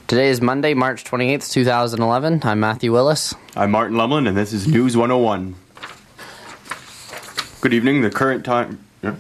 Today is Monday, March 28th, 2011. I'm Matthew Willis. I'm Martin Lumlin, and this is News 101. Good evening. The current time... Yeah.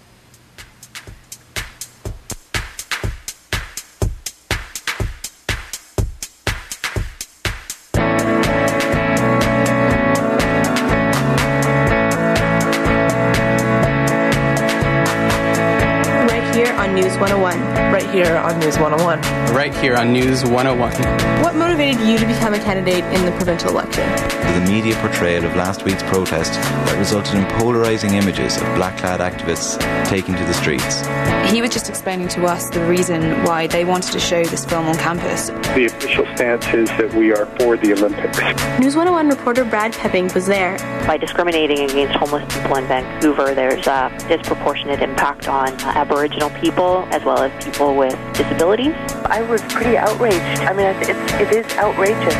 News 101. Right here on News 101. Right here on News 101. What motivated you to become a candidate in the provincial election? The media portrayal of last week's protest that resulted in polarising images of black-clad activists taking to the streets. He was just explaining to us the reason why they wanted to show this film on campus. The official stance is that we are for the Olympics. News 101 reporter Brad Pepping was there. By discriminating against homeless people in Vancouver, there's a disproportionate impact on Aboriginal people as well as people with disabilities. I was pretty outraged. I mean, it is outrageous.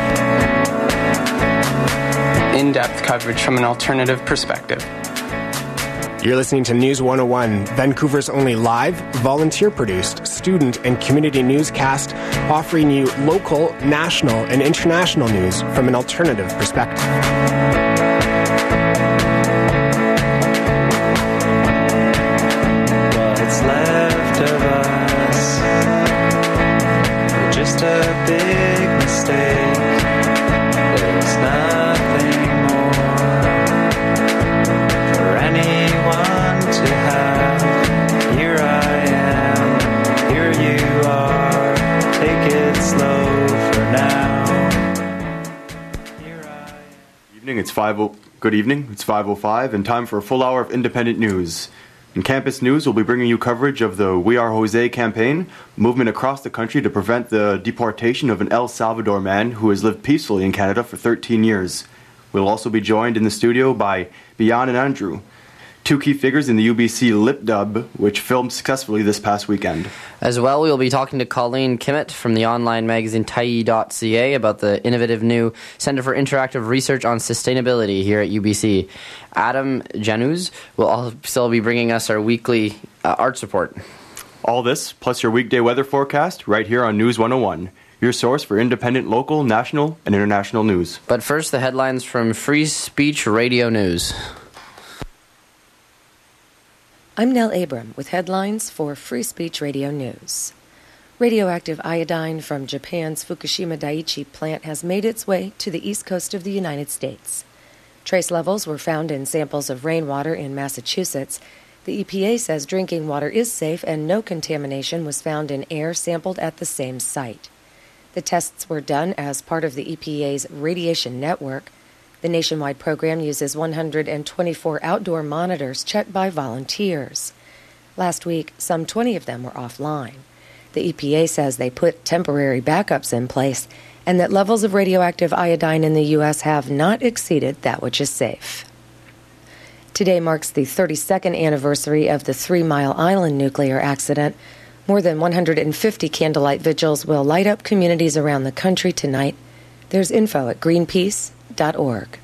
In-depth coverage from an alternative perspective. You're listening to News 101, Vancouver's only live, volunteer-produced, student and community newscast, offering you local, national, and international news from an alternative perspective. What's left of us? We're just a big mistake. There's nothing more for anyone to have. Here I am, here you are. Take it slow for now. Here I am. Good evening. It's 5:05 and time for a full hour of independent news. In Campus News, we'll be bringing you coverage of the We Are Jose campaign, movement across the country to prevent the deportation of an El Salvador man who has lived peacefully in Canada for 13 years. We'll also be joined in the studio by Bian and Andrew, two key figures in the UBC Lip Dub, which filmed successfully this past weekend. As well, we will be talking to Colleen Kimmett from the online magazine Tyee.ca about the innovative new Centre for Interactive Research on Sustainability here at UBC. Adam Januz will also be bringing us our weekly arts report. All this, plus your weekday weather forecast, right here on News 101, your source for independent local, national, and international news. But first, the headlines from Free Speech Radio News. I'm Nell Abram with headlines for Free Speech Radio News. Radioactive iodine from Japan's Fukushima Daiichi plant has made its way to the east coast of the United States. Trace levels were found in samples of rainwater in Massachusetts. The EPA says drinking water is safe and no contamination was found in air sampled at the same site. The tests were done as part of the EPA's radiation network. The nationwide program uses 124 outdoor monitors checked by volunteers. Last week, some 20 of them were offline. The EPA says they put temporary backups in place and that levels of radioactive iodine in the U.S. have not exceeded that which is safe. Today marks the 32nd anniversary of the 3 Mile Island nuclear accident. More than 150 candlelight vigils will light up communities around the country tonight. There's info at greenpeace.org.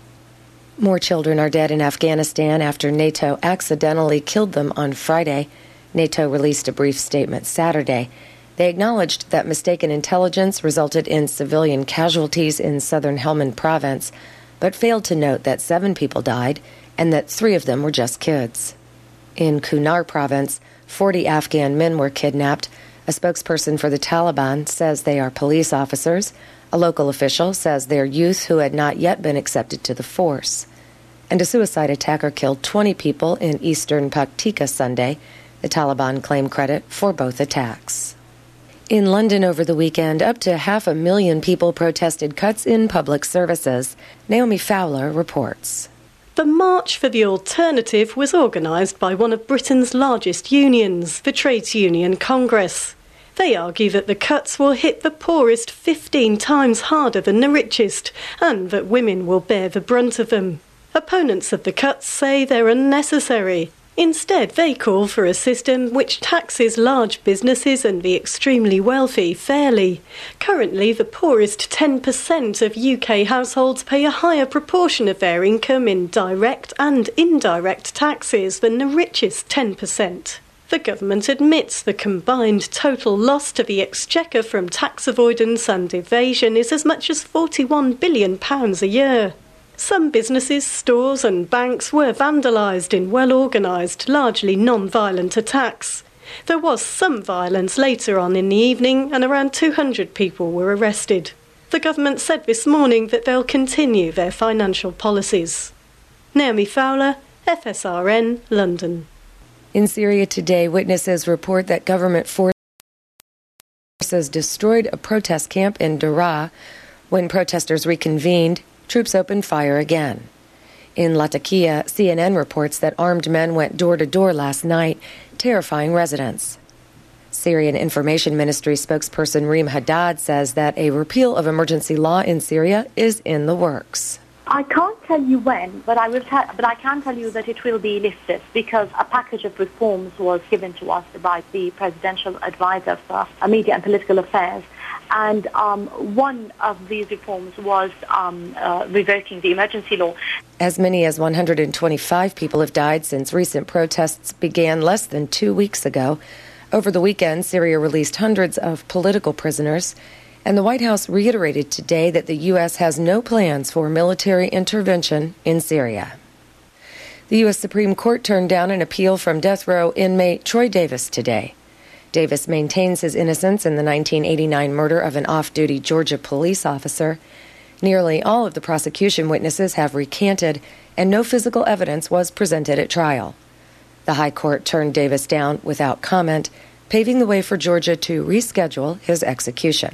More children are dead in Afghanistan after NATO accidentally killed them on Friday. NATO released a brief statement Saturday. They acknowledged that mistaken intelligence resulted in civilian casualties in southern Helmand province, but failed to note that 7 people died and that 3 of them were just kids. In Kunar province, 40 Afghan men were kidnapped. A spokesperson for the Taliban says they are police officers. A local official says they're youth who had not yet been accepted to the force. And a suicide attacker killed 20 people in eastern Paktika Sunday. The Taliban claim credit for both attacks. In London over the weekend, up to 500,000 people protested cuts in public services. Naomi Fowler reports. The March for the Alternative was organised by one of Britain's largest unions, the Trades Union Congress. They argue that the cuts will hit the poorest 15 times harder than the richest, and that women will bear the brunt of them. Opponents of the cuts say they're unnecessary. Instead, they call for a system which taxes large businesses and the extremely wealthy fairly. Currently, the poorest 10% of UK households pay a higher proportion of their income in direct and indirect taxes than the richest 10%. The government admits the combined total loss to the exchequer from tax avoidance and evasion is as much as £41 billion a year. Some businesses, stores and banks were vandalised in well-organised, largely non-violent attacks. There was some violence later on in the evening and around 200 people were arrested. The government said this morning that they'll continue their financial policies. Naomi Fowler, FSRN, London. In Syria today, witnesses report that government forces destroyed a protest camp in Daraa. When protesters reconvened, troops opened fire again. In Latakia, CNN reports that armed men went door to door last night, terrifying residents. Syrian Information Ministry spokesperson Reem Haddad says that a repeal of emergency law in Syria is in the works. I can't tell you when, but I can tell you that it will be lifted because a package of reforms was given to us by the Presidential Advisor for Media and Political Affairs. And one of these reforms was revoking the emergency law. As many as 125 people have died since recent protests began less than 2 weeks ago. Over the weekend, Syria released hundreds of political prisoners, and the White House reiterated today that the U.S. has no plans for military intervention in Syria. The U.S. Supreme Court turned down an appeal from death row inmate Troy Davis today. Davis maintains his innocence in the 1989 murder of an off-duty Georgia police officer. Nearly all of the prosecution witnesses have recanted, and no physical evidence was presented at trial. The High Court turned Davis down without comment, paving the way for Georgia to reschedule his execution.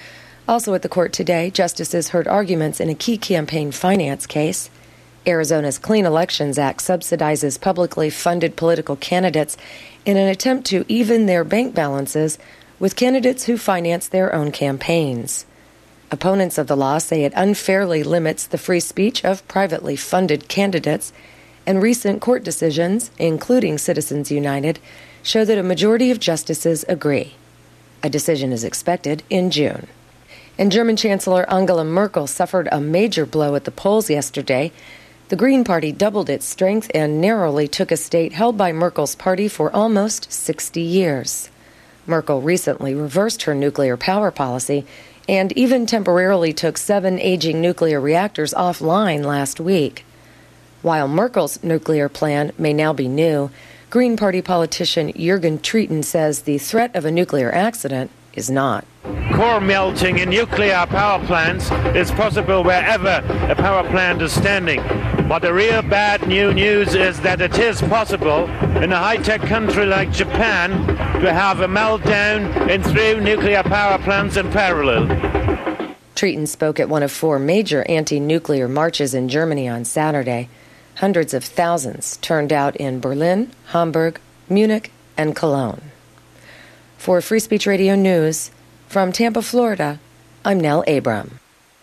Also at the court today, justices heard arguments in a key campaign finance case. Arizona's Clean Elections Act subsidizes publicly funded political candidates in an attempt to even their bank balances with candidates who finance their own campaigns. Opponents of the law say it unfairly limits the free speech of privately funded candidates, and recent court decisions, including Citizens United, show that a majority of justices agree. A decision is expected in June. And German Chancellor Angela Merkel suffered a major blow at the polls yesterday. The Green Party doubled its strength and narrowly took a state held by Merkel's party for almost 60 years. Merkel recently reversed her nuclear power policy and even temporarily took 7 aging nuclear reactors offline last week. While Merkel's nuclear plan may now be new, Green Party politician Jürgen Treiten says the threat of a nuclear accident is not. Core melting in nuclear power plants is possible wherever a power plant is standing. But the real bad news is that it is possible in a high-tech country like Japan to have a meltdown in 3 nuclear power plants in parallel. Treiten spoke at one of 4 major anti-nuclear marches in Germany on Saturday. Hundreds of thousands turned out in Berlin, Hamburg, Munich, and Cologne. For Free Speech Radio News, from Tampa, Florida, I'm Nell Abram.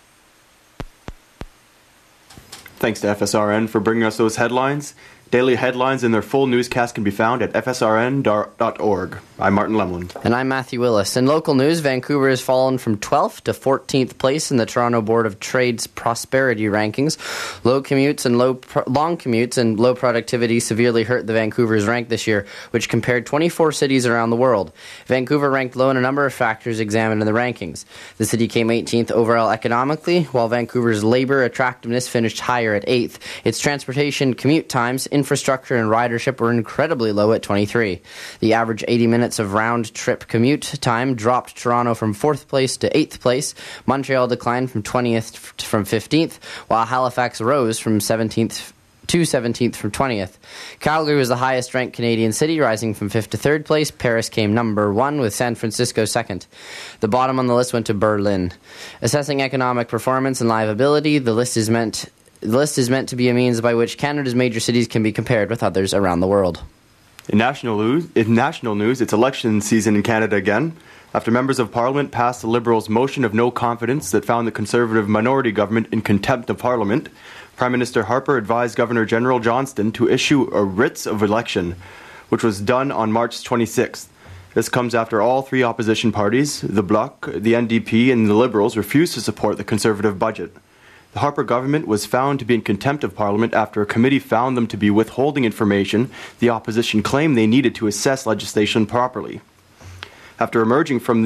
Thanks to FSRN for bringing us those headlines. Daily headlines and their full newscast can be found at fsrn.org. I'm Martin Lemland. And I'm Matthew Willis. In local news, Vancouver has fallen from 12th to 14th place in the Toronto Board of Trade's prosperity rankings. Long commutes and low productivity severely hurt the Vancouver's rank this year, which compared 24 cities around the world. Vancouver ranked low in a number of factors examined in the rankings. The city came 18th overall economically, while Vancouver's labor attractiveness finished higher at 8th. Its transportation commute times, infrastructure and ridership were incredibly low at 23. The average 80 minutes of round-trip commute time dropped Toronto from 4th place to 8th place. Montreal declined from 20th from 15th, while Halifax rose from 17th to 17th from 20th. Calgary was the highest-ranked Canadian city, rising from 5th to 3rd place. Paris came number 1, with San Francisco 2nd. The bottom on the list went to Berlin. Assessing economic performance and livability, the list is meant to be a means by which Canada's major cities can be compared with others around the world. In national news, it's election season in Canada again. After members of Parliament passed the Liberals' motion of no confidence that found the Conservative minority government in contempt of Parliament, Prime Minister Harper advised Governor General Johnston to issue a writs of election, which was done on March 26th. This comes after all 3 opposition parties, the Bloc, the NDP, and the Liberals, refused to support the Conservative budget. The Harper government was found to be in contempt of Parliament after a committee found them to be withholding information the opposition claimed they needed to assess legislation properly. After emerged from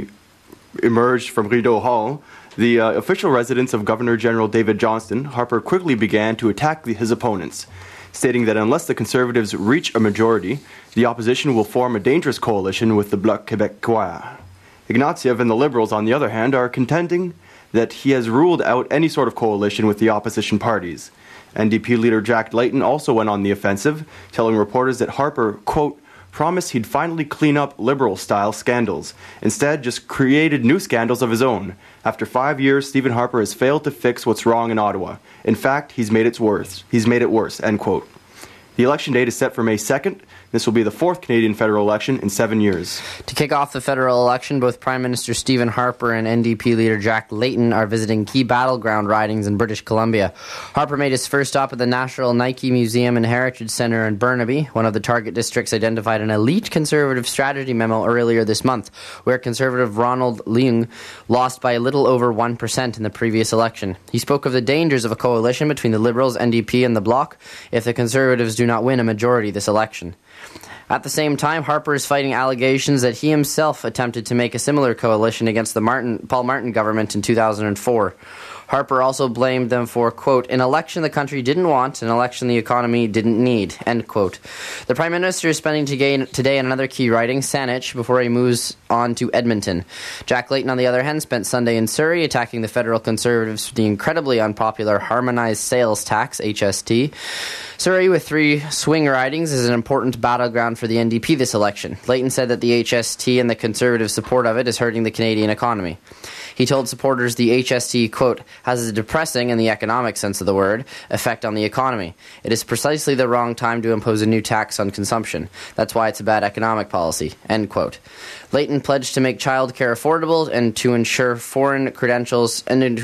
Rideau Hall, the official residence of Governor General David Johnston, Harper quickly began to attack his opponents, stating that unless the Conservatives reach a majority, the opposition will form a dangerous coalition with the Bloc Québécois. Ignatieff and the Liberals, on the other hand, are contending that he has ruled out any sort of coalition with the opposition parties. NDP leader Jack Layton also went on the offensive, telling reporters that Harper, quote, promised he'd finally clean up Liberal-style scandals. Instead, just created new scandals of his own. After 5 years, Stephen Harper has failed to fix what's wrong in Ottawa. In fact, he's made it worse, end quote. The election date is set for May 2nd. This will be the fourth Canadian federal election in 7 years. To kick off the federal election, both Prime Minister Stephen Harper and NDP leader Jack Layton are visiting key battleground ridings in British Columbia. Harper made his first stop at the National Nike Museum and Heritage Centre in Burnaby, one of the target districts identified in a leaked Conservative strategy memo earlier this month, where Conservative Ronald Leung lost by a little over 1% in the previous election. He spoke of the dangers of a coalition between the Liberals, NDP and the Bloc if the Conservatives do not win a majority this election. At the same time, Harper is fighting allegations that he himself attempted to make a similar coalition against the Paul Martin government in 2004. Harper also blamed them for, quote, an election the country didn't want, an election the economy didn't need, end quote. The Prime Minister is spending today on another key riding, Saanich, before he moves on to Edmonton. Jack Layton, on the other hand, spent Sunday in Surrey attacking the federal Conservatives for the incredibly unpopular Harmonized Sales Tax, HST. Surrey, with 3 swing ridings, is an important battleground for the NDP this election. Layton said that the HST and the Conservative support of it is hurting the Canadian economy. He told supporters the HST, quote, has a depressing, in the economic sense of the word, effect on the economy. It is precisely the wrong time to impose a new tax on consumption. That's why it's a bad economic policy, end quote. Layton pledged to make childcare affordable and to ensure that foreign credentials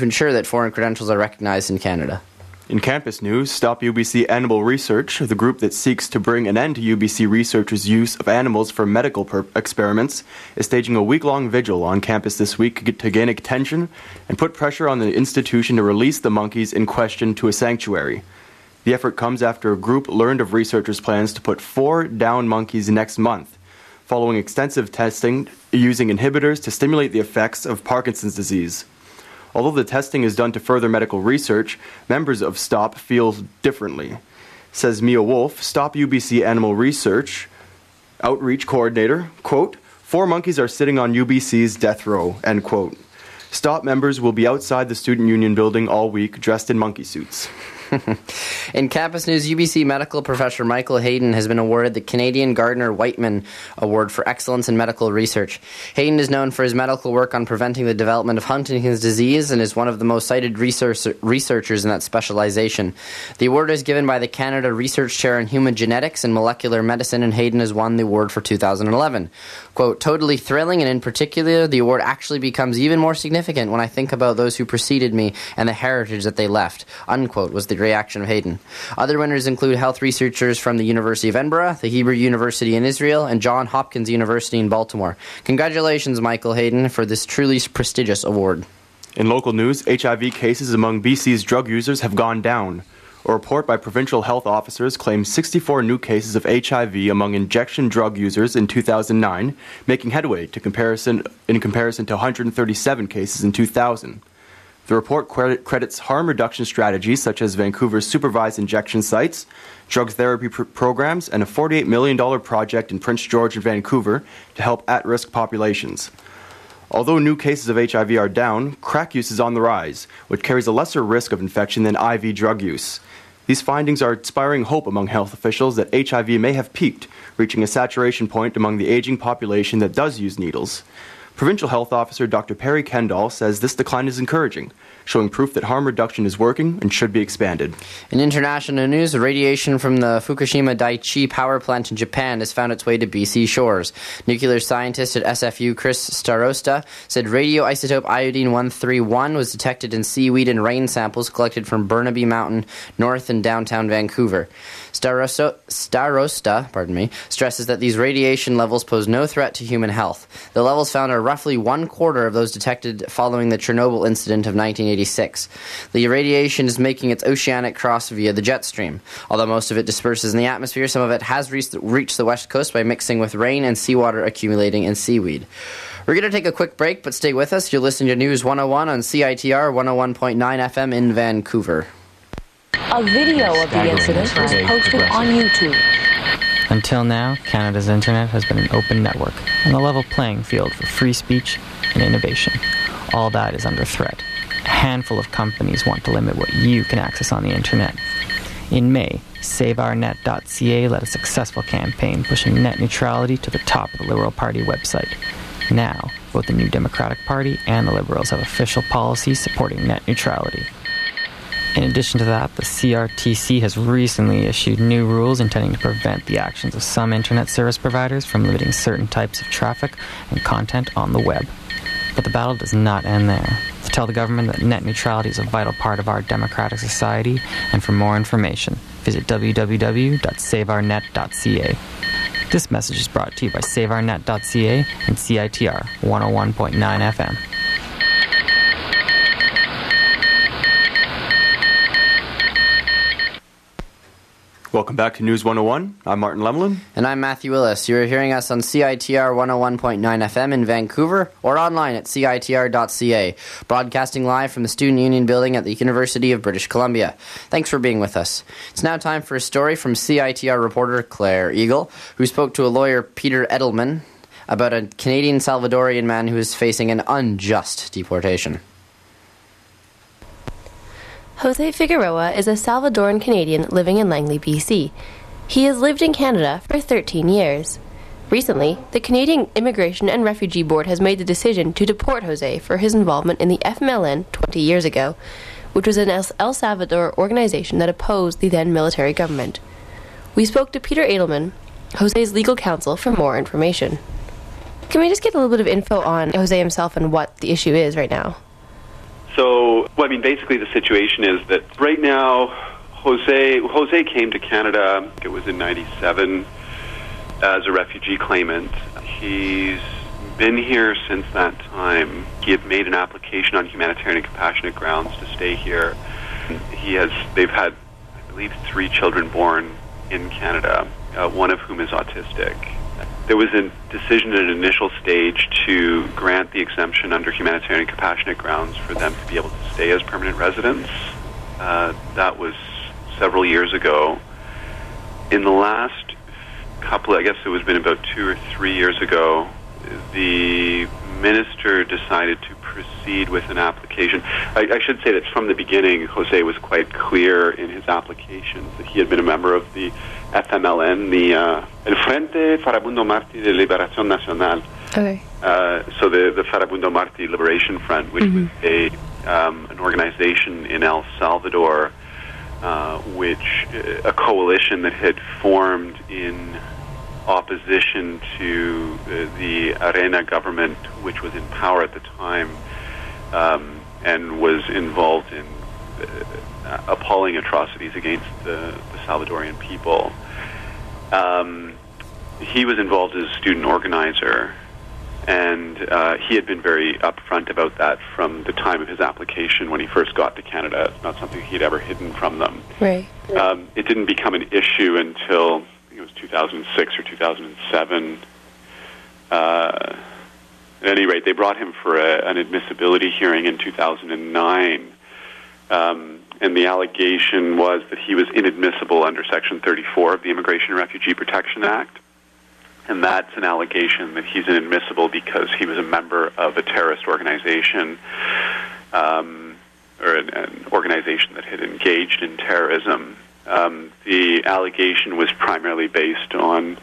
are recognized in Canada. In campus news, Stop UBC Animal Research, the group that seeks to bring an end to UBC researchers' use of animals for medical experiments, is staging a week-long vigil on campus this week to gain attention and put pressure on the institution to release the monkeys in question to a sanctuary. The effort comes after a group learned of researchers' plans to put 4 down monkeys next month, following extensive testing using inhibitors to stimulate the effects of Parkinson's disease. Although the testing is done to further medical research, members of STOP feel differently. Says Mia Wolf, STOP UBC Animal Research Outreach Coordinator, quote, 4 monkeys are sitting on UBC's death row, end quote. STOP members will be outside the Student Union building all week dressed in monkey suits. In campus news, UBC medical professor Michael Hayden has been awarded the Canadian Gardner-Whiteman Award for Excellence in Medical Research. Hayden is known for his medical work on preventing the development of Huntington's disease and is one of the most cited researchers in that specialization. The award is given by the Canada Research Chair in Human Genetics and Molecular Medicine, and Hayden has won the award for 2011. Quote, totally thrilling, and in particular, the award actually becomes even more significant when I think about those who preceded me and the heritage that they left, unquote, was the reaction of Hayden. Other winners include health researchers from the University of Edinburgh, the Hebrew University in Israel, and Johns Hopkins University in Baltimore. Congratulations, Michael Hayden, for this truly prestigious award. In local news, HIV cases among BC's drug users have gone down. A report by provincial health officers claims 64 new cases of HIV among injection drug users in 2009, making headway in comparison to 137 cases in 2000. The report credits harm reduction strategies such as Vancouver's supervised injection sites, drug therapy programs, and a $48 million project in Prince George and Vancouver to help at-risk populations. Although new cases of HIV are down, crack use is on the rise, which carries a lesser risk of infection than IV drug use. These findings are inspiring hope among health officials that HIV may have peaked, reaching a saturation point among the aging population that does use needles. Provincial Health Officer Dr. Perry Kendall says this decline is encouraging, showing proof that harm reduction is working and should be expanded. In international news, radiation from the Fukushima Daiichi power plant in Japan has found its way to BC shores. Nuclear scientist at SFU Chris Starosta said radioisotope iodine-131 was detected in seaweed and rain samples collected from Burnaby Mountain, north and downtown Vancouver. Starosta stresses that these radiation levels pose no threat to human health. The levels found are roughly 1/4 of those detected following the Chernobyl incident of 1986. The irradiation is making its oceanic cross via the jet stream. Although most of it disperses in the atmosphere, some of it has reached the west coast by mixing with rain and seawater accumulating in seaweed. We're going to take a quick break, but stay with us. You're listening to News 101 on CITR 101.9 FM in Vancouver. A video of the incident was posted on YouTube. Until now, Canada's internet has been an open network and a level playing field for free speech and innovation. All that is under threat. A handful of companies want to limit what you can access on the internet. In May, SaveOurNet.ca led a successful campaign pushing net neutrality to the top of the Liberal Party website. Now, both the New Democratic Party and the Liberals have official policies supporting net neutrality. In addition to that, the CRTC has recently issued new rules intending to prevent the actions of some internet service providers from limiting certain types of traffic and content on the web. But the battle does not end there. To tell the government that net neutrality is a vital part of our democratic society, and for more information, visit www.saveournet.ca. This message is brought to you by SaveOurNet.ca and CITR 101.9 FM. Welcome back to News 101. I'm Martin Lemelin. And I'm Matthew Willis. You're hearing us on CITR 101.9 FM in Vancouver or online at CITR.ca, broadcasting live from the Student Union Building at the University of British Columbia. Thanks for being with us. It's now time for a story from CITR reporter Claire Eagle, who spoke to a lawyer, Peter Edelman, about a Canadian Salvadorian man who is facing an unjust deportation. Jose Figueroa is a Salvadoran Canadian living in Langley, BC. He has lived in Canada for 13 years. Recently, the Canadian Immigration and Refugee Board has made the decision to deport Jose for his involvement in the FMLN 20 years ago, which was an El Salvador organization that opposed the then military government. We spoke to Peter Edelman, Jose's legal counsel, for more information. Can we just get a little bit of info on Jose himself and what the issue is right now? So, basically the situation is that right now, Jose came to Canada, it was in 97, as a refugee claimant. He's been here since that time. He had made an application on humanitarian and compassionate grounds to stay here. They've had, I believe, 3 children born in Canada, one of whom is autistic. There was a decision at an initial stage to grant the exemption under humanitarian and compassionate grounds for them to be able to stay as permanent residents. That was several years ago. In the last couple, I guess it was been about 2 or 3 years ago, the minister decided to proceed with an application. I should say that from the beginning, Jose was quite clear in his application that he had been a member of the FMLN, the El Frente Farabundo Martí de Liberación Nacional. Okay. So the Farabundo Martí Liberation Front, which was an organization in El Salvador, a coalition that had formed in opposition to the Arena government, which was in power at the time, and was involved in appalling atrocities against the Salvadorian people. He was involved as a student organizer, and he had been very upfront about that from the time of his application when he first got to Canada. It's not something he'd ever hidden from them. Right. It didn't become an issue until it was 2006 or 2007. At any rate, they brought him for an admissibility hearing in 2009, and the allegation was that he was inadmissible under Section 34 of the Immigration and Refugee Protection Act, and that's an allegation that he's inadmissible because he was a member of a terrorist organization, or an organization that had engaged in terrorism. The allegation was primarily based on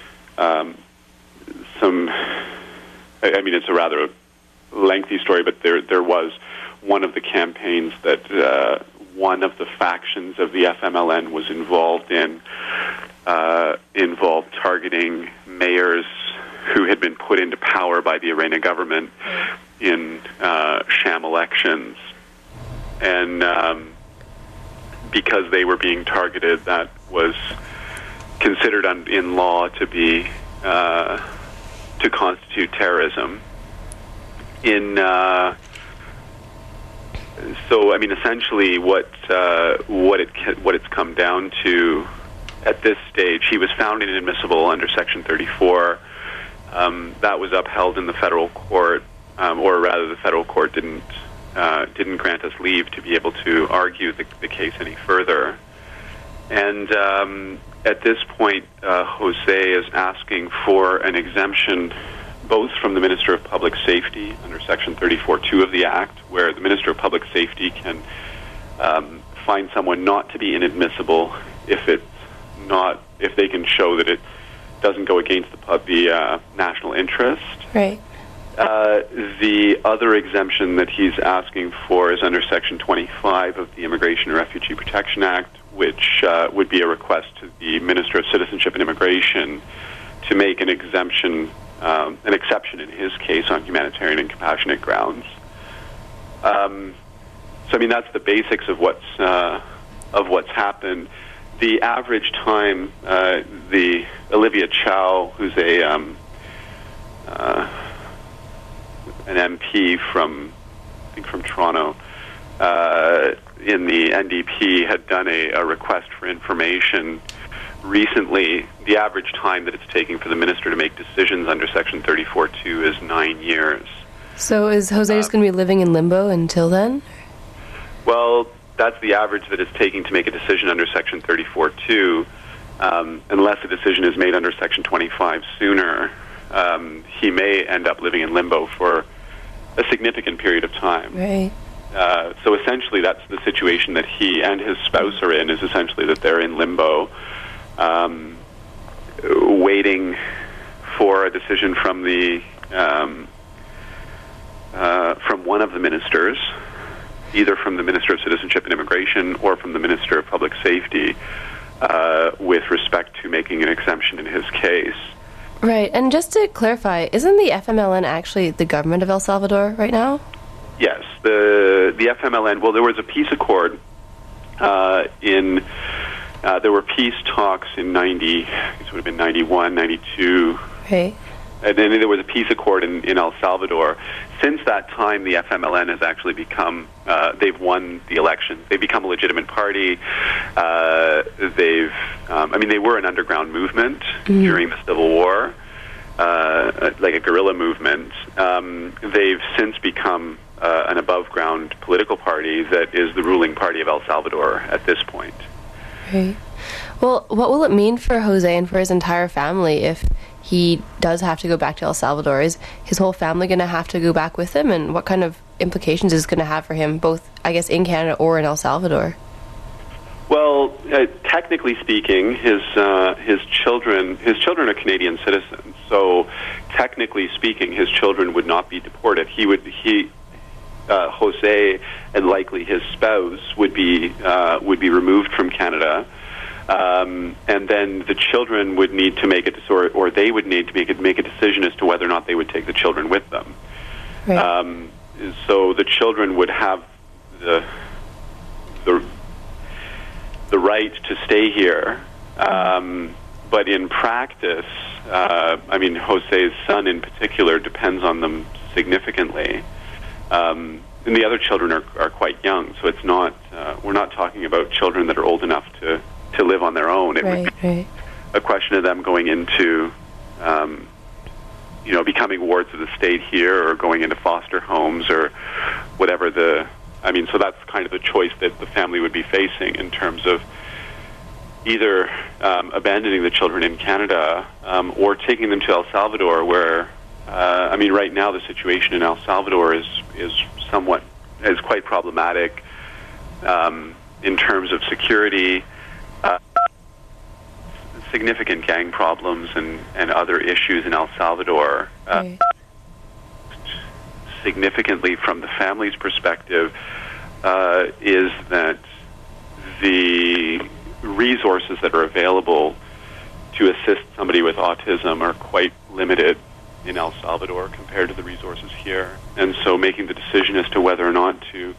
it's a rather lengthy story, but there was one of the campaigns that one of the factions of the FMLN was involved in, involved targeting mayors who had been put into power by the Arena government in sham elections. And because they were being targeted, that was considered in law to be to constitute terrorism. So, I mean, essentially, what it's come down to at this stage, he was found inadmissible under Section 34. That was upheld in the federal court, or rather, the federal court didn't grant us leave to be able to argue the case any further. And at this point, Jose is asking for an exemption both from the Minister of Public Safety under Section 34.2 of the Act, where the Minister of Public Safety can find someone not to be inadmissible if they can show that it doesn't go against the national interest. Right. The other exemption that he's asking for is under Section 25 of the Immigration and Refugee Protection Act, which would be a request to the Minister of Citizenship and Immigration to make an exception in his case on humanitarian and compassionate grounds. So, I mean, that's the basics of what's happened. The average time, the Olivia Chow, who's an MP from Toronto, in the NDP, had done a request for information recently. The average time that it's taking for the minister to make decisions under Section 34.2 is 9 years. So is Jose just going to be living in limbo until then? Well, that's the average that it's taking to make a decision under Section 34.2. Unless a decision is made under Section 25 sooner, he may end up living in limbo for a significant period of time. Right. So essentially that's the situation that he and his spouse are in, is essentially that they're in limbo, waiting for a decision from from one of the ministers, either from the Minister of Citizenship and Immigration or from the Minister of Public Safety, with respect to making an exemption in his case. Right, and just to clarify, isn't the FMLN actually the government of El Salvador right now? Yes, the FMLN, well, there was a peace accord there were peace talks in I guess it would have been 91, 92. Right. And then there was a peace accord in El Salvador. Since that time, the FMLN has actually become, they've won the election. They've become a legitimate party. They were an underground movement during the Civil War, like a guerrilla movement. They've since become an above-ground political party that is the ruling party of El Salvador at this point. Right. Well, what will it mean for Jose and for his entire family if he does have to go back to El Salvador? Is his whole family going to have to go back with him? And what kind of implications is it going to have for him, both, I guess, in Canada or in El Salvador? Well, technically speaking, his children are Canadian citizens. So, technically speaking, his children would not be deported. Jose and likely his spouse would be removed from Canada, and then the children would need to make or they would need to make a decision as to whether or not they would take the children with them. Right. So the children would have the right to stay here, but in practice, Jose's son in particular depends on them significantly. And the other children are quite young, so it's not. We're not talking about children that are old enough to live on their own. It would be a question of them going into, becoming wards of the state here, or going into foster homes, or whatever so that's kind of the choice that the family would be facing in terms of either abandoning the children in Canada or taking them to El Salvador, where. Right now the situation in El Salvador is quite problematic in terms of security, significant gang problems, and other issues in El Salvador. Significantly, from the family's perspective, is that the resources that are available to assist somebody with autism are quite limited in El Salvador compared to the resources here, and so making the decision as to whether or not to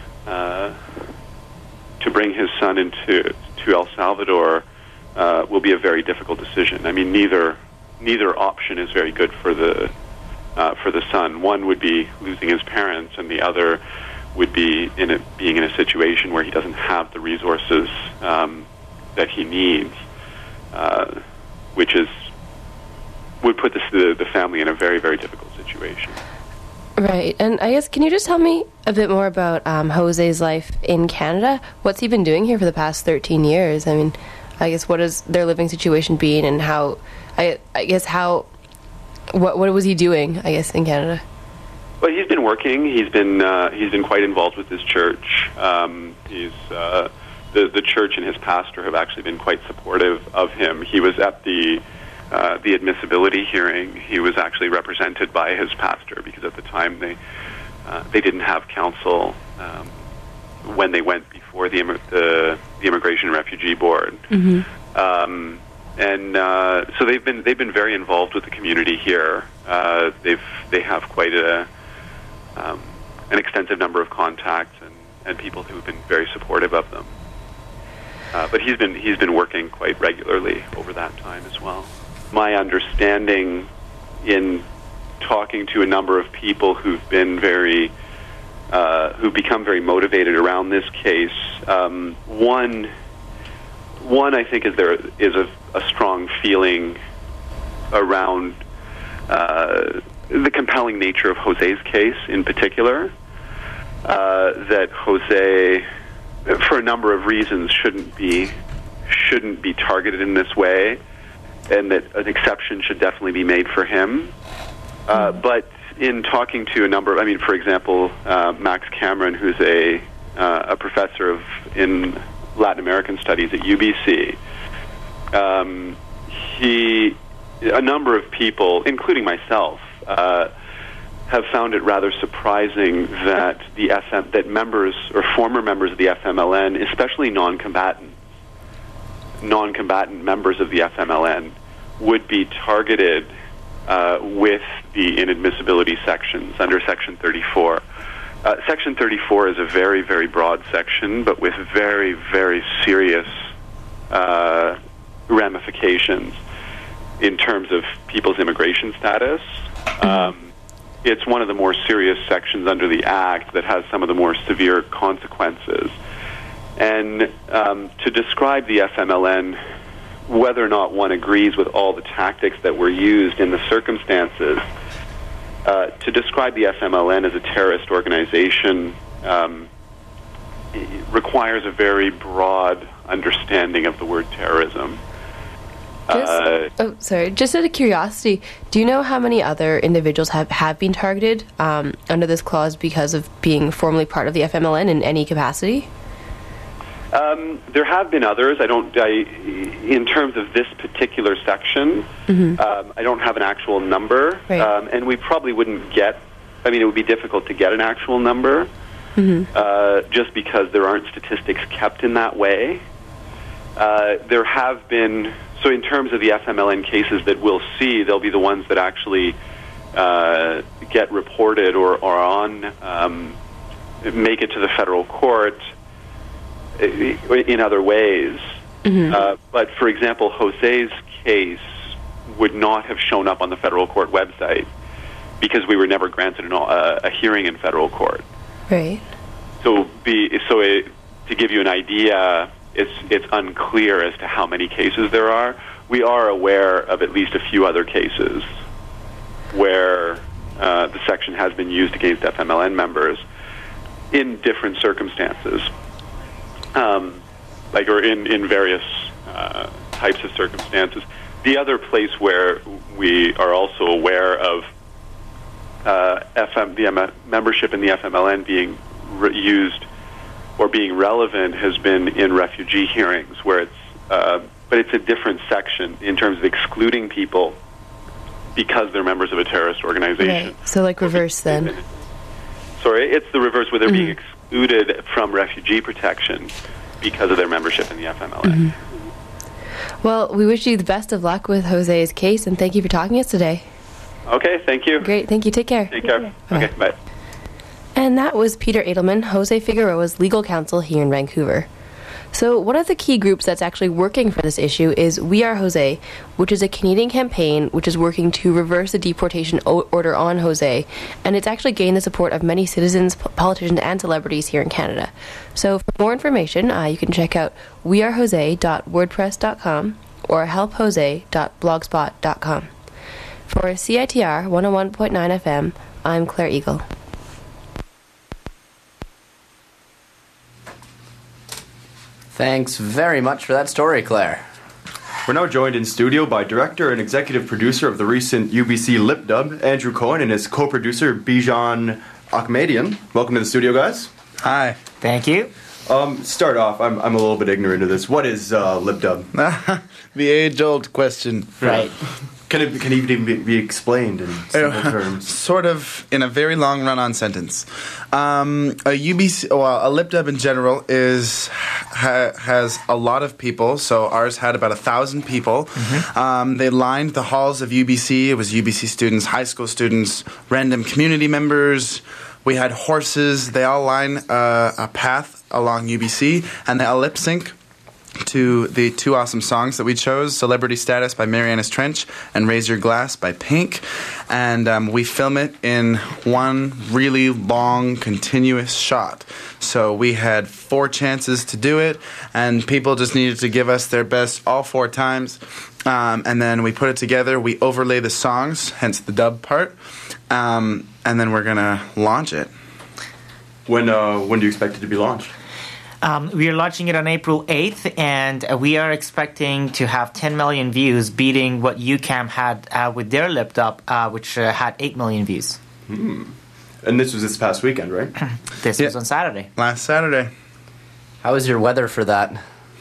bring his son to El Salvador will be a very difficult decision. Neither option is very good for the for the son. One would be losing his parents, and the other would be being in a situation where he doesn't have the resources that he needs, which would put the family in a very, very difficult situation. Right, and I guess, can you just tell me a bit more about Jose's life in Canada? What's he been doing here for the past 13 years? I mean, I guess, what has their living situation been, and how, what was he doing, I guess, in Canada? Well, he's been working. He's been quite involved with his church. The church and his pastor have actually been quite supportive of him. He was at the admissibility hearing. He was actually represented by his pastor, because at the time they didn't have counsel when they went before the Immigration and Refugee Board. Mm-hmm. So they've been very involved with the community here. They have quite an extensive number of contacts and people who have been very supportive of them. But he's been working quite regularly over that time as well. My understanding, in talking to a number of people who've become very motivated around this case, one I think is there is a strong feeling around the compelling nature of Jose's case in particular, that Jose, for a number of reasons, shouldn't be targeted in this way, and that an exception should definitely be made for him. But in talking to a number of, for example, Max Cameron, who's a professor in Latin American studies at UBC, a number of people, including myself, have found it rather surprising that that members or former members of the FMLN, especially non-combatant members of the FMLN, would be targeted with the inadmissibility sections under Section 34. Section 34 is a very, very broad section, but with very, very serious ramifications in terms of people's immigration status. It's one of the more serious sections under the Act that has some of the more severe consequences. And to describe the FMLN, whether or not one agrees with all the tactics that were used in the circumstances, to describe the FMLN as a terrorist organization requires a very broad understanding of the word terrorism. Just out of curiosity, do you know how many other individuals have been targeted under this clause because of being formerly part of the FMLN in any capacity? There have been others. In terms of this particular section, I don't have an actual number, right. And we probably wouldn't get. It would be difficult to get an actual number, just because there aren't statistics kept in that way. There have been. So in terms of the FMLN cases that we'll see, they'll be the ones that actually get reported or make it to the federal court in other ways. But for example, Jose's case would not have shown up on the federal court website because we were never granted a hearing in federal court. Right. To give you an idea, it's unclear as to how many cases there are. We are aware of at least a few other cases where the section has been used against FMLN members in different circumstances, or in various types of circumstances. The other place where we are also aware of the membership in the FMLN being used or being relevant has been in refugee hearings, where it's but it's a different section in terms of excluding people because they're members of a terrorist organization. Right. So reverse then. Sorry, it's the reverse, where they're being excluded from refugee protection because of their membership in the FMLN. Well, we wish you the best of luck with Jose's case, and thank you for talking to us today. Okay, thank you. Great, thank you. Take care. Take care. Okay, bye. And that was Peter Edelman, Jose Figueroa's legal counsel here in Vancouver. So one of the key groups that's actually working for this issue is We Are Jose, which is a Canadian campaign which is working to reverse the deportation order on Jose, and it's actually gained the support of many citizens, politicians, and celebrities here in Canada. So for more information, you can check out wearejose.wordpress.com or helpjose.blogspot.com. For CITR 101.9 FM, I'm Claire Eagle. Thanks very much for that story, Claire. We're now joined in studio by director and executive producer of the recent UBC Lip Dub, Andrew Cohen, and his co-producer, Bijan Ahmedian. Welcome to the studio, guys. Hi. Thank you. Start off, I'm a little bit ignorant of this. What is Lip Dub? The age-old question. Right. Can it even be explained in simple terms? Sort of in a very long run-on sentence. A lip dub in general has a lot of people. So ours had about 1,000 people. Mm-hmm. They lined the halls of UBC. It was UBC students, high school students, random community members. We had horses. They all line a path along UBC, and they all lip sync to the two awesome songs that we chose, Celebrity Status by Marianas Trench and Raise Your Glass by Pink. And we film it in one really long, continuous shot. So we had 4 chances to do it, and people just needed to give us their best all 4 times. And then we put it together, we overlay the songs, hence the dub part, and then we're going to launch it. When do you expect it to be launched? We are launching it on April 8th, and we are expecting to have 10 million views, beating what UCAM had with their Lip Dub, which had 8 million views. And this was this past weekend, right? This was on Saturday. Last Saturday. How was your weather for that?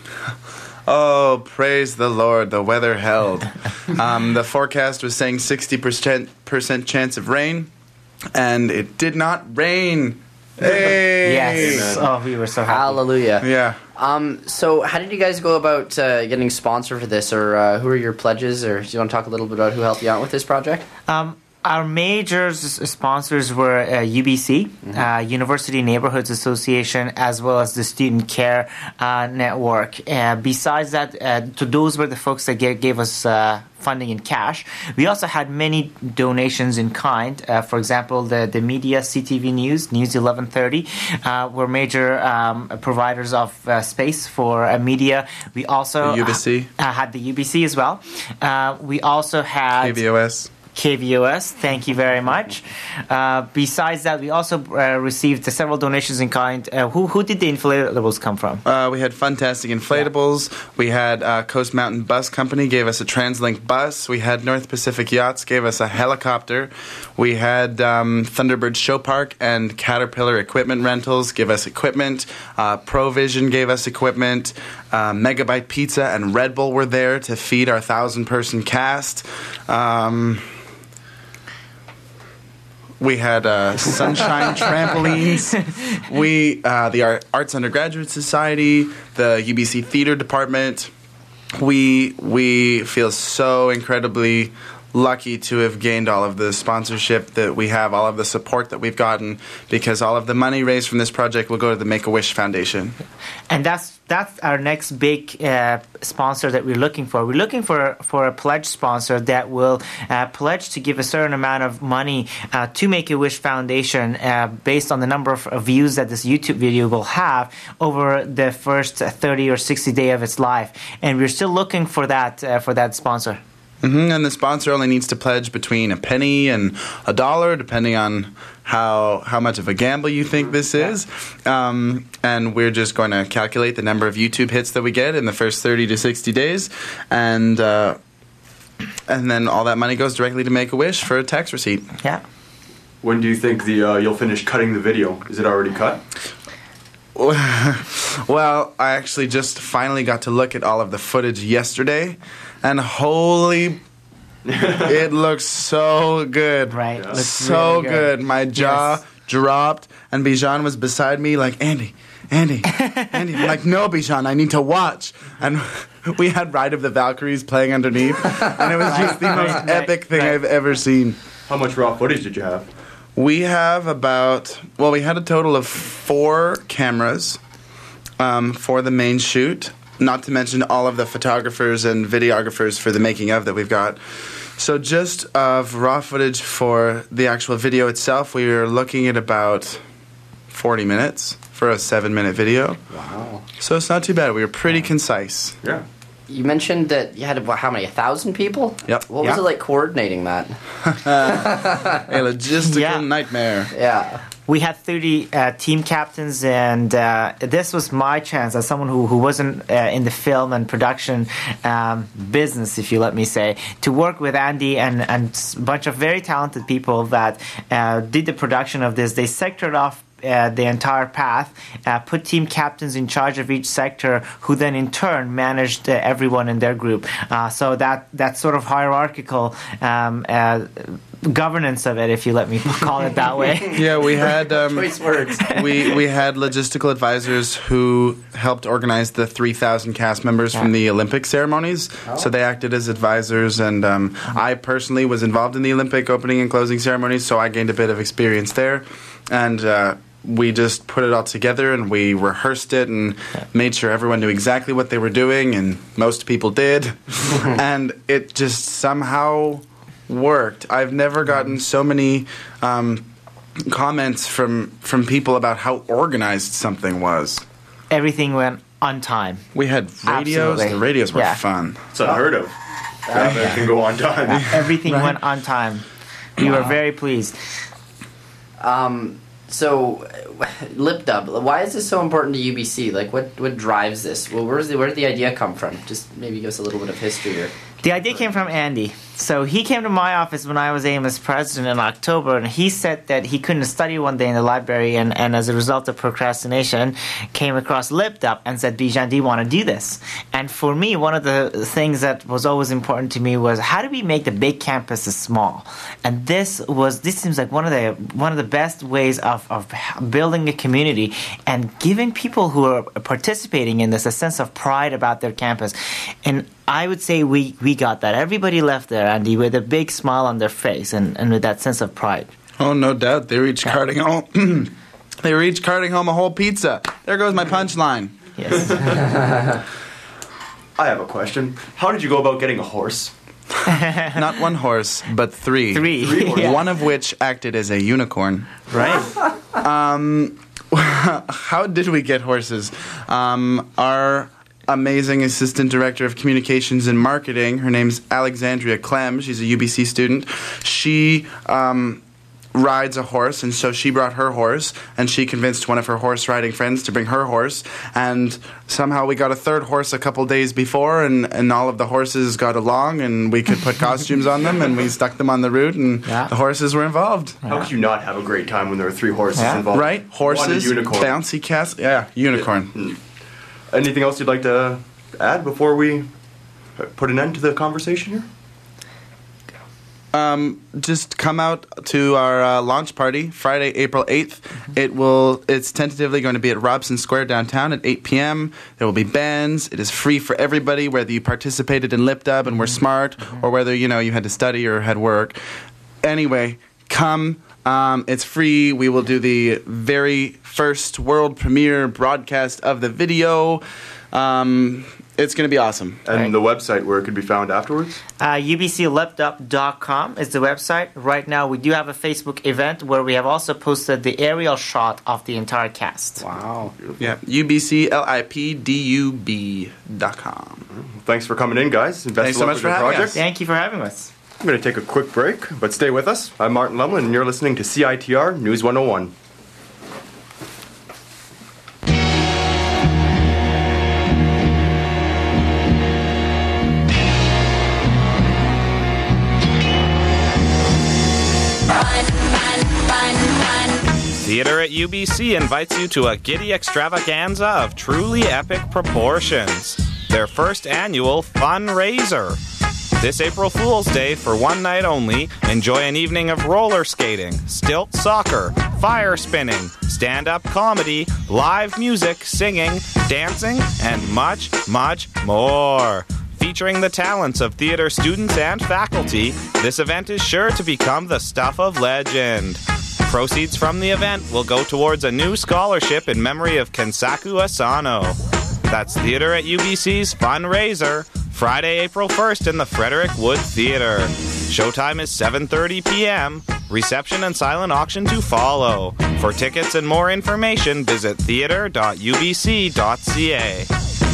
Oh, praise the Lord, the weather held. The forecast was saying 60% chance of rain, and it did not rain. Hey! Yes. Oh, we were so happy. Hallelujah. Yeah. So how did you guys go about getting sponsor for this, or who are your pledges, or do you want to talk a little bit about who helped you out with this project? Our major sponsors were UBC, University Neighborhoods Association, as well as the Student Care Network. Besides that, those were the folks that gave us funding in cash. We also had many donations in kind. For example, the media, CTV News, News 1130, were major providers of space for media. We also UBC. Had the UBC as well. We also had KVOS, thank you very much. Besides that, we also received several donations in kind. Who did the inflatables come from? We had Funtastic Inflatables. Yeah. We had Coast Mountain Bus Company gave us a TransLink bus. We had North Pacific Yachts gave us a helicopter. We had Thunderbird Show Park and Caterpillar Equipment Rentals give us equipment. Provision gave us equipment. Megabyte Pizza and Red Bull were there to feed our 1,000-person cast. We had Sunshine Trampolines. The Arts Undergraduate Society, the UBC Theater Department. We feel so incredibly lucky to have gained all of the sponsorship that we have, all of the support that we've gotten, because all of the money raised from this project will go to the Make-A-Wish Foundation. And that's our next big sponsor that we're looking for. We're looking for a pledge sponsor that will pledge to give a certain amount of money to Make-A-Wish Foundation based on the number of views that this YouTube video will have over the first 30 or 60 days of its life. And we're still looking for that sponsor. Mm-hmm. And the sponsor only needs to pledge between a penny and $1, depending on how much of a gamble you think this is. And we're just going to calculate the number of YouTube hits that we get in the first 30 to 60 days. And then all that money goes directly to Make-A-Wish for a tax receipt. Yeah. When do you think you'll finish cutting the video? Is it already cut? Well, I actually just finally got to look at all of the footage yesterday, and holy, it looks so good. Right. Yeah. So really good. My jaw dropped, and Bijan was beside me like, Andy. I'm like, no, Bijan, I need to watch. And we had Ride of the Valkyries playing underneath, and it was just the most epic thing I've ever seen. How much raw footage did you have? We have we had a total of 4 cameras. for the main shoot, not to mention all of the photographers and videographers for the making of that we've got. So just of raw footage for the actual video itself, we were looking at about 40 minutes for a 7-minute video. Wow. So it's not too bad. We were pretty concise. Yeah. You mentioned that you had, how many, 1,000 people? Yep. What was it like coordinating that? A logistical nightmare. Yeah. We had 30 team captains, and this was my chance as someone who wasn't in the film and production business, if you let me say, to work with Andy and a bunch of very talented people that did the production of this. They sectored off the entire path, put team captains in charge of each sector, who then in turn managed everyone in their group. So that sort of hierarchical governance of it, if you let me call it that way. Yeah, we had choice words. we had logistical advisors who helped organize the 3,000 cast members from the Olympic ceremonies. Oh. So they acted as advisors, and I personally was involved in the Olympic opening and closing ceremonies, so I gained a bit of experience there. And we just put it all together, and we rehearsed it and made sure everyone knew exactly what they were doing, and most people did. And it just somehow worked. I've never gotten so many comments from people about how organized something was. Everything went on time. We had radios. Absolutely. The radios were Yeah. fun. It's unheard of. It can go on time. Everything went on time. We were very pleased. So, LipDub, why is this so important to UBC? Like, what drives this? Well, where did the idea come from? Just maybe give us a little bit of history here. The idea came from Andy. So he came to my office when I was AMS president in October, and he said that he couldn't study one day in the library, and as a result of procrastination, came across LipDub and said, Bijan, do you want to do this? And for me, one of the things that was always important to me was, how do we make the big campuses small? And this seems like one of the best ways of building a community and giving people who are participating in this a sense of pride about their campus. And I would say we got that. Everybody left there, Andy, with a big smile on their face and with that sense of pride. Oh, no doubt. They were each carting home. They were each carting home a whole pizza. There goes my punchline. Yes. I have a question. How did you go about getting a horse? Not one horse, but three. Three horses. One of which acted as a unicorn. Right. How did we get horses? Our amazing assistant director of communications and marketing, her name's Alexandria Clem. She's a UBC student. She rides a horse, and so she brought her horse, and she convinced one of her horse riding friends to bring her horse, and somehow we got a third horse a couple days before, and all of the horses got along, and we could put costumes on them, and we stuck them on the route, and the horses were involved. How could you not have a great time when there were 3 horses involved? Right? Horses, One a unicorn. bouncy castle. Yeah, unicorn. Anything else you'd like to add before we put an end to the conversation here? Just come out to our launch party Friday, April 8th. It's tentatively going to be at Robson Square downtown at 8 p.m. There will be bands. It is free for everybody, whether you participated in LipDub and were smart, or whether you had to study or had work. Anyway, come. It's free. We will do the very first world premiere broadcast of the video. It's going to be awesome. And the website where it could be found afterwards? UBCLipDub.com is the website. Right now, we do have a Facebook event where we have also posted the aerial shot of the entire cast. Wow. Yeah, UBCLipDub.com. Thanks for coming in, guys. And best Thanks of so luck much with for the having project. us. Thank you for having us. I'm going to take a quick break, but stay with us. I'm Martin Lumlin, and you're listening to CITR News 101. Theater at UBC invites you to a giddy extravaganza of truly epic proportions. Their first annual fundraiser. This April Fool's Day, for one night only, enjoy an evening of roller skating, stilt soccer, fire spinning, stand-up comedy, live music, singing, dancing, and much, much more. Featuring the talents of theater students and faculty, this event is sure to become the stuff of legend. Proceeds from the event will go towards a new scholarship in memory of Kensaku Asano. That's Theater at UBC's fundraiser, Friday, April 1st in the Frederick Wood Theater. Showtime is 7:30 p.m. Reception and silent auction to follow. For tickets and more information, visit theater.ubc.ca.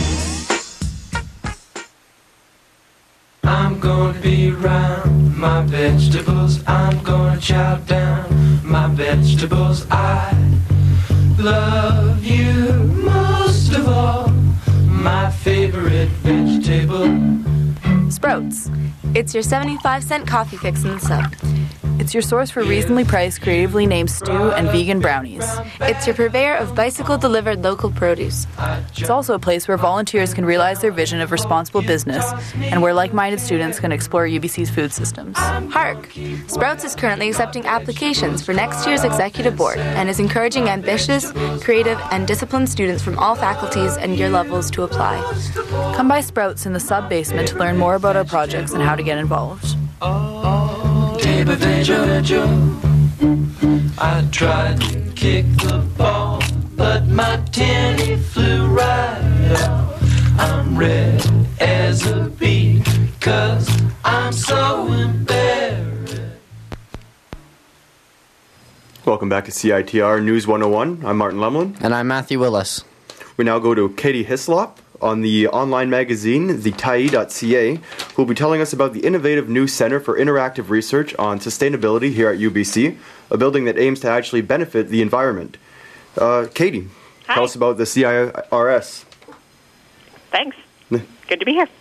I'm gonna be around my vegetables. I'm gonna chow down my vegetables. I love you most of all. My favorite vegetable. Sprouts. It's your 75-cent coffee fix in the sub. It's your source for reasonably priced, creatively named stew and vegan brownies. It's your purveyor of bicycle-delivered local produce. It's also a place where volunteers can realize their vision of responsible business and where like-minded students can explore UBC's food systems. Hark! Sprouts is currently accepting applications for next year's executive board and is encouraging ambitious, creative, and disciplined students from all faculties and year levels to apply. Come by Sprouts in the sub-basement to learn more about our projects and how to get involved. I tried to kick the ball, but my tenny flew right off. I'm red as a bee, 'cause I'm so embarrassed. Welcome back to CITR News 101. I'm Martin Lemlin. And I'm Matthew Willis. We now go to Katie Hislop on the online magazine, thetai.ca, who will be telling us about the innovative new Center for Interactive Research on Sustainability here at UBC, a building that aims to actually benefit the environment. Katie, tell us about the CIRS. Thanks. Good to be here.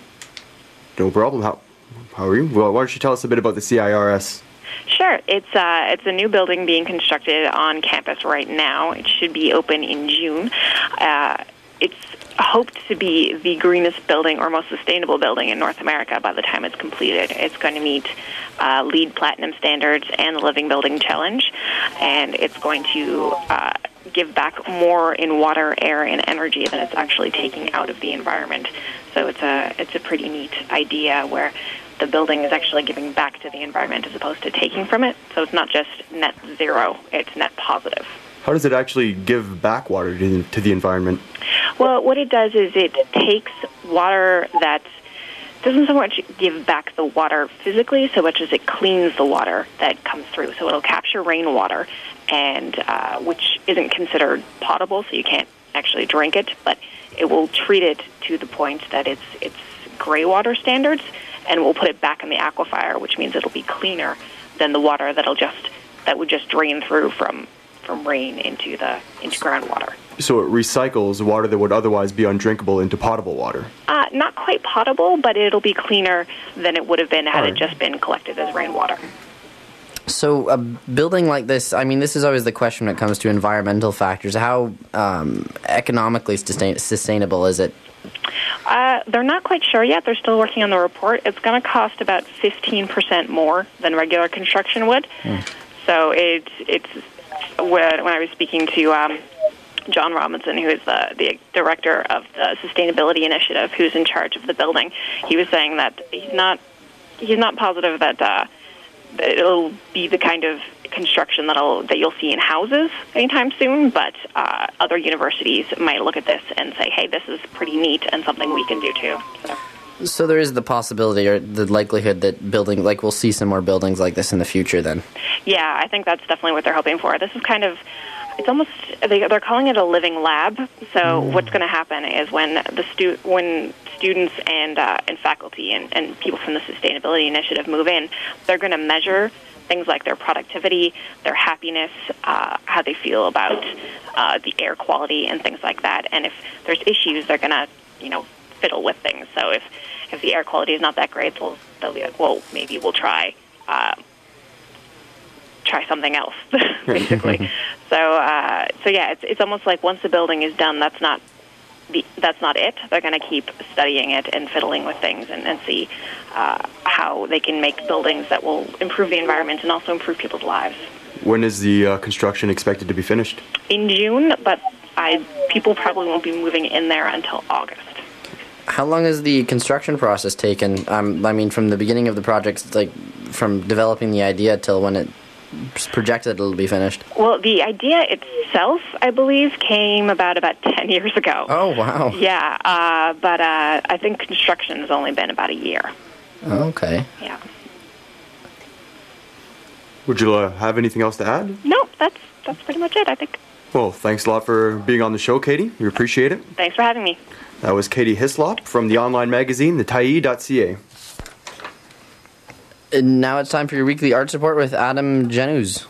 No problem. How are you? Well, why don't you tell us a bit about the CIRS? Sure. It's a new building being constructed on campus right now. It should be open in June. It's hoped to be the greenest building or most sustainable building in North America by the time it's completed. It's going to meet LEED Platinum standards and the Living Building Challenge, and it's going to give back more in water, air, and energy than it's actually taking out of the environment. So it's a pretty neat idea where the building is actually giving back to the environment as opposed to taking from it. So it's not just net zero, it's net positive. How does it actually give back water to the environment? Well, what it does is it takes water that doesn't so much give back the water physically so much as it cleans the water that comes through. So it'll capture rainwater, and which isn't considered potable, so you can't actually drink it, but it will treat it to the point that it's gray water standards, and we'll put it back in the aquifer, which means it'll be cleaner than the water that would just drain through from rain into groundwater. So it recycles water that would otherwise be undrinkable into potable water? Not quite potable, but it'll be cleaner than it would have been had it just been collected as rainwater. So a building like this, I mean, this is always the question when it comes to environmental factors. How economically sustainable is it? They're not quite sure yet. They're still working on the report. It's going to cost about 15% more than regular construction would. So it's when I was speaking to John Robinson, who is the director of the Sustainability Initiative, who's in charge of the building, he was saying that he's not positive that it'll be the kind of construction that you'll see in houses anytime soon, but other universities might look at this and say, hey, this is pretty neat and something we can do too. So there is the possibility or the likelihood that we'll see some more buildings like this in the future then? Yeah, I think that's definitely what they're hoping for. This is kind of, it's almost, they're calling it a living lab. So what's going to happen is when students and faculty and people from the Sustainability Initiative move in, they're going to measure things like their productivity, their happiness, how they feel about the air quality and things like that. And if there's issues, they're going to, fiddle with things. So if the air quality is not that great, they'll be like, well, maybe we'll try something else, basically. So yeah, it's almost like once the building is done, that's not it. They're going to keep studying it and fiddling with things and see how they can make buildings that will improve the environment and also improve people's lives. When is the construction expected to be finished? In June, but people probably won't be moving in there until August. How long has the construction process taken? I mean, from the beginning of the project, like from developing the idea till when it projected it'll be finished? Well, the idea itself, I believe, came about 10 years ago. Oh, wow. Yeah, but I think construction has only been about a year. Okay. Yeah. Would you have anything else to add? Nope, that's pretty much it, I think. Well, thanks a lot for being on the show, Katie. We appreciate it. Thanks for having me. That was Katie Hislop from the online magazine, thetyee.ca. And now it's time for your weekly art support with Adam Januz.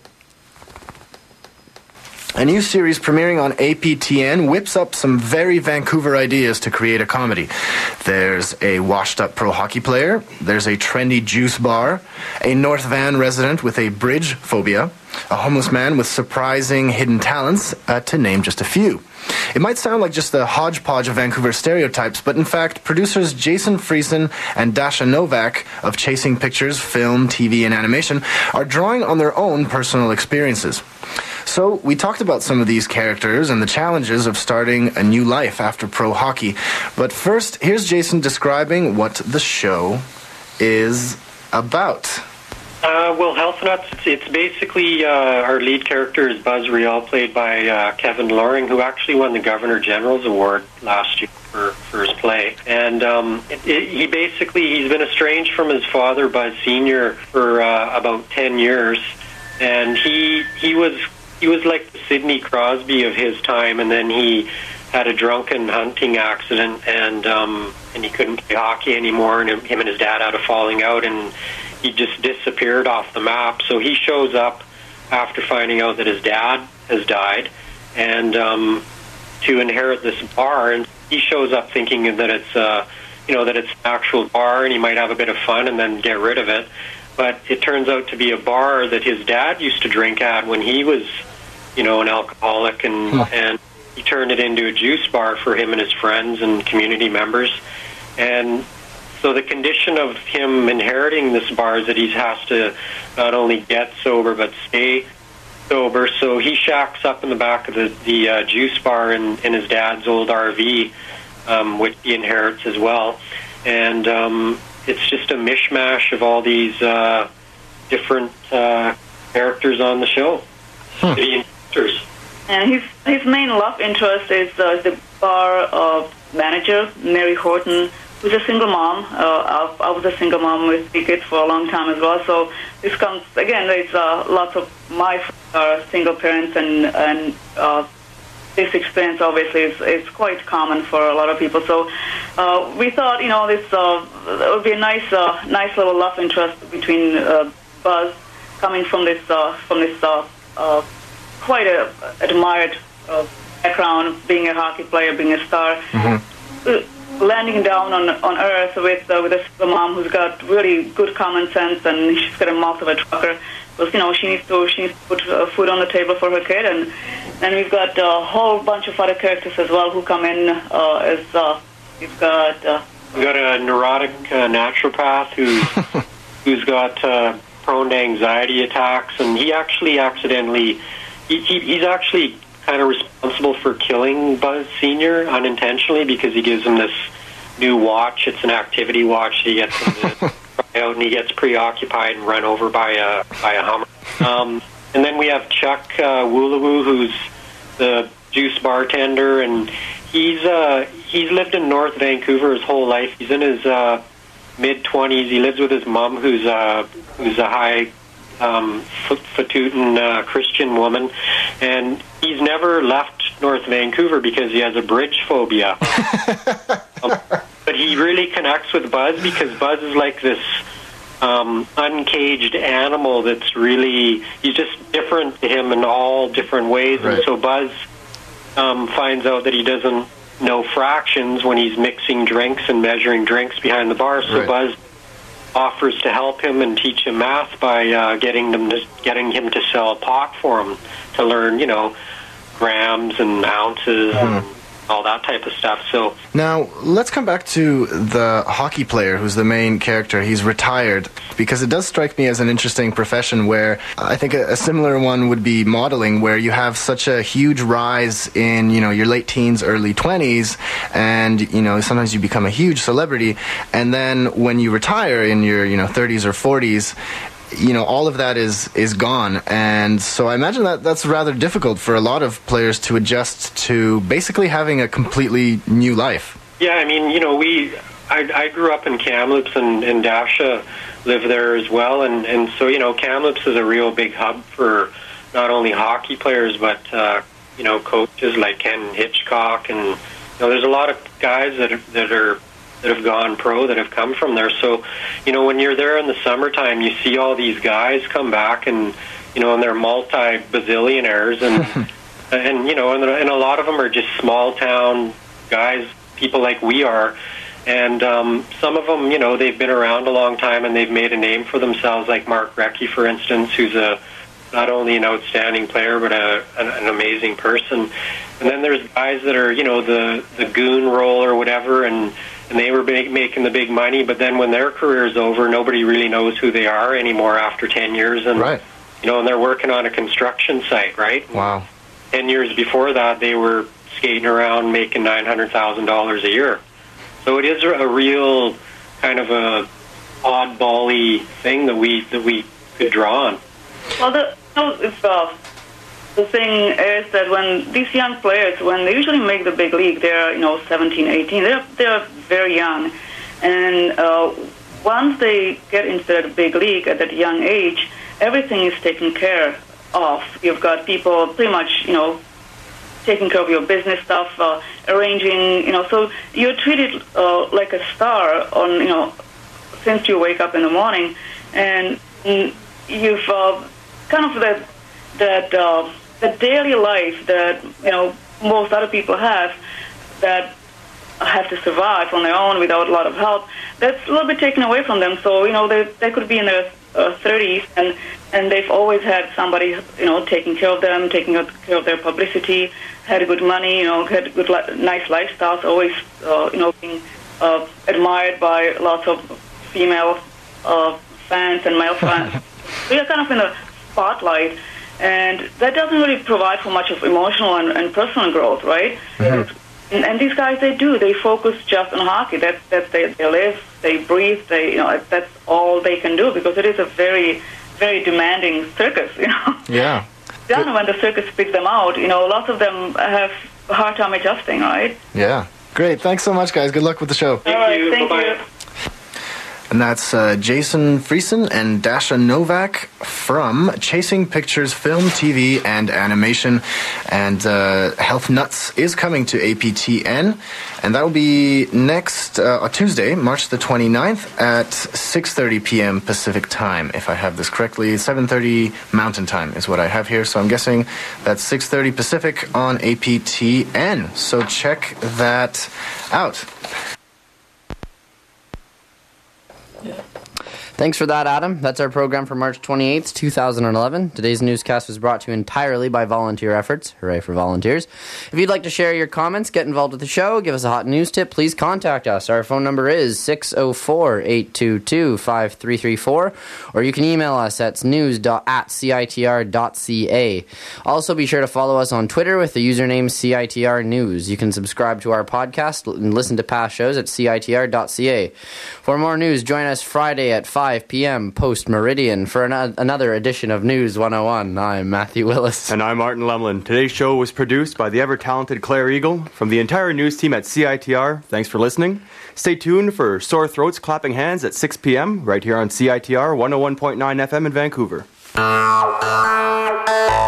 A new series premiering on APTN whips up some very Vancouver ideas to create a comedy. There's a washed-up pro hockey player, there's a trendy juice bar, a North Van resident with a bridge phobia, a homeless man with surprising hidden talents, to name just a few. It might sound like just a hodgepodge of Vancouver stereotypes, but in fact, producers Jason Friesen and Dasha Novak of Chasing Pictures, Film, TV, and Animation are drawing on their own personal experiences. So we talked about some of these characters and the challenges of starting a new life after pro hockey. But first, here's Jason describing what the show is about. Well, Health Nuts, it's basically our lead character is Buzz Riel, played by Kevin Loring, who actually won the Governor General's Award last year for his play. And he's been estranged from his father, Buzz Sr., for about 10 years. And he was like the Sidney Crosby of his time, and then he had a drunken hunting accident, and he couldn't play hockey anymore, and him and his dad had a falling out, and he just disappeared off the map. So he shows up after finding out that his dad has died, and to inherit this bar, and he shows up thinking that it's that it's an actual bar, and he might have a bit of fun and then get rid of it. But it turns out to be a bar that his dad used to drink at when he was, an alcoholic, and he turned it into a juice bar for him and his friends and community members. And so the condition of him inheriting this bar is that he has to not only get sober but stay sober. So he shacks up in the back of the juice bar in his dad's old RV, which he inherits as well. And it's just a mishmash of all these different characters on the show. And his main love interest is the bar manager, Mary Horton, who's a single mom. I was a single mom with 3 kids for a long time as well. So this comes, again, there's lots of my single parents, and this experience obviously is quite common for a lot of people. So we thought, this it would be a nice little love interest between Buzz, coming from this quite a admired background, being a hockey player, being a star, landing down on Earth with a single mom who's got really good common sense, and she's got a mouth of a trucker. Because she needs to put food on the table for her kid, and then we've got a whole bunch of other characters as well who come in as we've got a neurotic naturopath who's got prone to anxiety attacks, and he actually he's actually kind of responsible for killing Buzz Sr. unintentionally, because he gives him this new watch. It's an activity watch. He gets him to try out, and he gets preoccupied and run over by a Hummer. And then we have Chuck Woolawoo, who's the juice bartender, and he's lived in North Vancouver his whole life. He's in his mid-20s. He lives with his mom, who's a high Fatutin Christian woman, and he's never left North Vancouver because he has a bridge phobia. But he really connects with Buzz, because Buzz is like this uncaged animal that's really, he's just different to him in all different ways. Right. And so Buzz finds out that he doesn't know fractions when he's mixing drinks and measuring drinks behind the bar. So Buzz offers to help him and teach him math by getting him to sell pot for him to learn, grams and ounces and all that type of stuff. So now let's come back to the hockey player who's the main character. He's retired, because it does strike me as an interesting profession, where I think a similar one would be modeling, where you have such a huge rise in your late teens, early 20s, and sometimes you become a huge celebrity, and then when you retire in your 30s or 40s, all of that is gone. And so I imagine that's rather difficult for a lot of players to adjust to basically having a completely new life. Yeah, I mean, I grew up in Kamloops, and Dasha lived there as well, and so, Kamloops is a real big hub for not only hockey players, but, coaches like Ken Hitchcock, and, there's a lot of guys that have gone pro that have come from there. So, when you're there in the summertime, you see all these guys come back and, and they're multi-bazillionaires and, and a lot of them are just small town guys, people like we are. And some of them, they've been around a long time and they've made a name for themselves, like Mark Recchi, for instance, who's not only an outstanding player, but an amazing person. And then there's guys that are, the goon role or whatever, and they were making the big money, but then when their career's over, nobody really knows who they are anymore after 10 years. And, right. And they're working on a construction site, right? Wow. 10 years before that, they were skating around making $900,000 a year. So it is a real kind of a oddball-y thing that we could draw on. Well, the thing is that when these young players, when they usually make the big league, they're 17, 18. They're very young, and once they get into that big league at that young age, everything is taken care of. You've got people pretty much taking care of your business stuff, arranging, so you're treated like a star on, since you wake up in the morning, and you've kind of that daily life that, most other people have that have to survive on their own without a lot of help, that's a little bit taken away from them. So, they could be in their 30s and they've always had somebody, taking care of them, taking care of their publicity, had good money, had good, nice lifestyles, always, being admired by lots of female fans and male fans. So you're kind of in the spotlight, and that doesn't really provide for much of emotional and personal growth, right? Mm-hmm. And these guys, they focus just on hockey. That's they live, they breathe, that's all they can do, because it is a very, very demanding circus, Yeah. Then when the circus picks them out, lots of them have a hard time adjusting, right? Yeah. Great. Thanks so much, guys. Good luck with the show. Thank you. Thank you. And that's Jason Friesen and Dasha Novak from Chasing Pictures Film, TV, and Animation. And Health Nuts is coming to APTN. And that will be next Tuesday, March the 29th at 6:30 p.m. Pacific Time, if I have this correctly. 7:30 Mountain Time is what I have here. So I'm guessing that's 6:30 Pacific on APTN. So check that out. Thanks for that, Adam. That's our program for March 28th, 2011. Today's newscast was brought to you entirely by volunteer efforts. Hooray for volunteers. If you'd like to share your comments, get involved with the show, give us a hot news tip, please contact us. Our phone number is 604-822-5334, or you can email us at news@citr.ca. Also, be sure to follow us on Twitter with the username CITR News. You can subscribe to our podcast and listen to past shows at citr.ca. For more news, join us Friday at 5 p.m. post-meridian for another edition of News 101. I'm Matthew Willis. And I'm Martin Lemlin. Today's show was produced by the ever-talented Claire Eagle. From the entire news team at CITR, thanks for listening. Stay tuned for Sore Throats Clapping Hands at 6 p.m. right here on CITR 101.9 FM in Vancouver.